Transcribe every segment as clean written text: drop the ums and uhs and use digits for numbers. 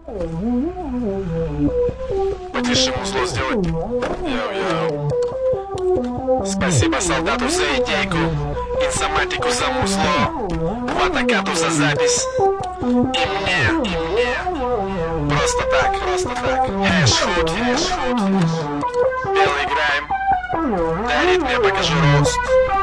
Потише музло сделать. Йоу-йоу. Спасибо солдату за идейку, инсоматику за музло, ватакату за запись. И мне. Просто так. Хэшхуд. Белый грайм. Дарит мне, покажу рост.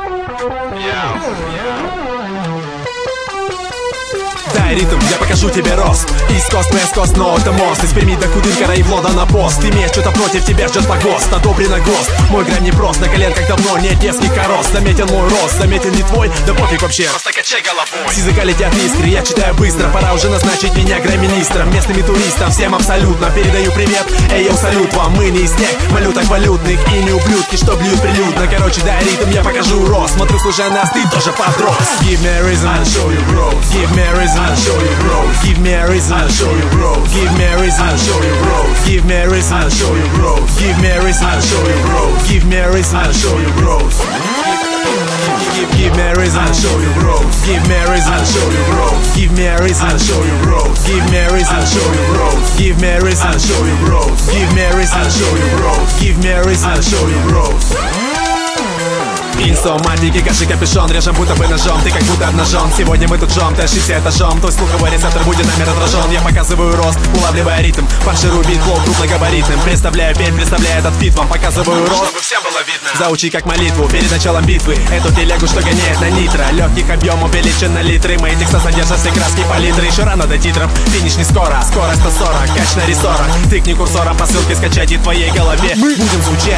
Дай ритм, я покажу тебе рост. East Coast, но это мост. Из Перми до Кудымкара и Влода на пост. Имеешь что-то против, тебя ждет погост. Одобрено ГОСТ, мой грайм не прост. На коленках давно нет детских корос. Заметен мой рост, заметен не твой. Да пофиг вообще, просто качай головой. С языка летят искры, я читаю быстро. Пора уже назначить меня грайм-министром. Местными туристам, всем абсолютно передаю привет. Эй, йоу, салют вам, мы не из тех валюток валютных и не ублюдки, что бьют прилюдно. Короче, дай ритм, я покажу рост. Смотрю, слушай нас, ты тоже подрос. Give me a reason, I'll show you growth. Give me a reason, I'll show you growth. Give me a reason, I'll show you growth. Give me a reason, I'll show you growth. Give me a reason, I'll show you growth. Give me a reason, I'll show you growth. Give me a reason, I'll show you growth. Give me a reason, I'll show you growth. Give me a reason, I'll show you growth. Give me a reason, I'll show you growth. Give me a reason, I'll show you growth. Give me a reason, I'll show you growth. Give me a reason, I'll show you growth. Give me a reason, I'll show you growth. Инсоматики, гаши капюшон, режем будто бы ножом, ты как будто обнажен. Сегодня мы тут жжем, ты ошибся этажом. Твой слуховой рецептор будет нами раздражен. Я показываю рост, улавливая ритм, фарширую бит, флоу крупногабаритным. Представляю петь, представляю этот фит, вам показываю рост, чтобы всем было видно. Заучи как молитву перед началом битвы эту телегу, что гоняет на нитро. Легких объем увеличен на литры, мои текста содержат все краски палитры. Еще рано до титров, финиш не скоро, скорость 140, кач на рессорах. Тыкни курсором по ссылке, скачать и в твоей голове мы будем звучать.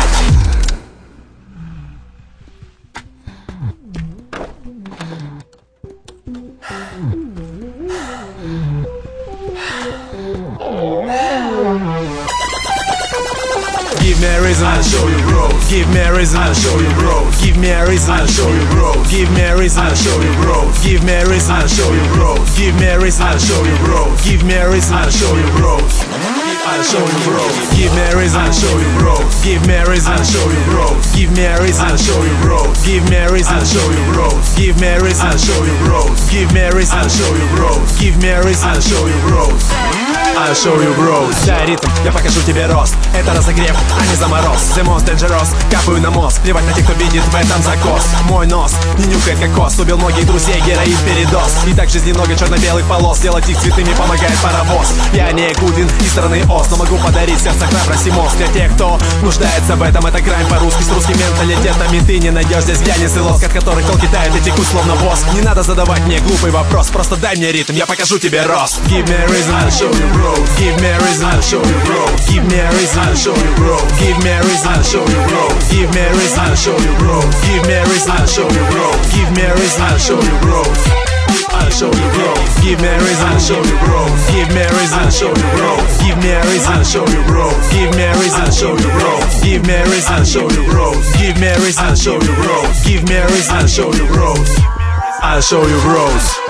Give me a reason, I'll show you growth. Give me a reason, I'll show you growth. Give me a reason, I'll show you growth. Give me a reason, I'll show you growth. Give me a reason, I'll show you growth. Give me a reason, I'll show you growth. Give me a reason, I'll show you growth. I'll show you growth. Give me a reason, I'll show you growth. Give me a reason, I'll show you growth. Give me a reason, I'll show you growth. Give me a reason, I'll show you growth. Give me a reason, I'll show you growth. Give me a reason, I'll show you growth. Give me a reason, I'll show you growth. I'll show you growth. Дай ритм, я покажу тебе рост. Это разогрев, а не замороз. The most dangerous, капаю на мозг. Плевать на тех, кто видит в этом закос. Мой нос не нюхает кокос. Убил многих друзей, героин передоз. И так в жизни много черно-белых полос. Делать их цветными помогает паровоз. Я не Кудин из страны Оз, но могу подарить сердце храбрость и мозг. Для тех, кто нуждается в этом, это грайм по-русски. С русским менталитетом и ты не найдешь здесь глянец и лоск, от которых кол китает и текут словно воск. Не надо задавать мне глупый вопрос, просто дай мне ритм, я покажу тебе рост. Give me a reason, I'll show you growth. Give me a reason, I'll show you growth. Give me a reason, I'll show you growth. Give me a reason, I'll show you growth. Give me a reason, I'll show you growth. Give me a reason, I'll show you growth. Give me a reason, I'll show you growth. I'll show you growth. Give me a reason, I'll show you growth. Give me a reason, I'll show you growth. Give me a reason, I'll show you growth. Give me a reason, I'll show you growth. Give me a reason, I'll show you growth. Give me a reason, I'll show you growth. Give me a reason, I'll show you growth. I'll show you growth.